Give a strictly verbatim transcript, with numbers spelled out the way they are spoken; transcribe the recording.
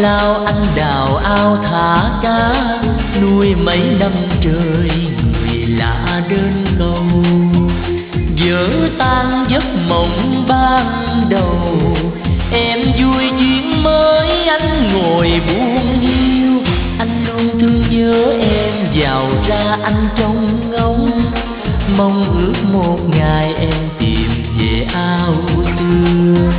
lao anh đào ao thả cá, nuôi mấy năm trời người lạ đến cầu. Vỡ tan giấc mộng ban đầu, em vui chuyện mới anh ngồi buồn hiu. Anh luôn thương nhớ em, vào ra anh trông ngóng, mong ước một ngày em tìm về ao xưa.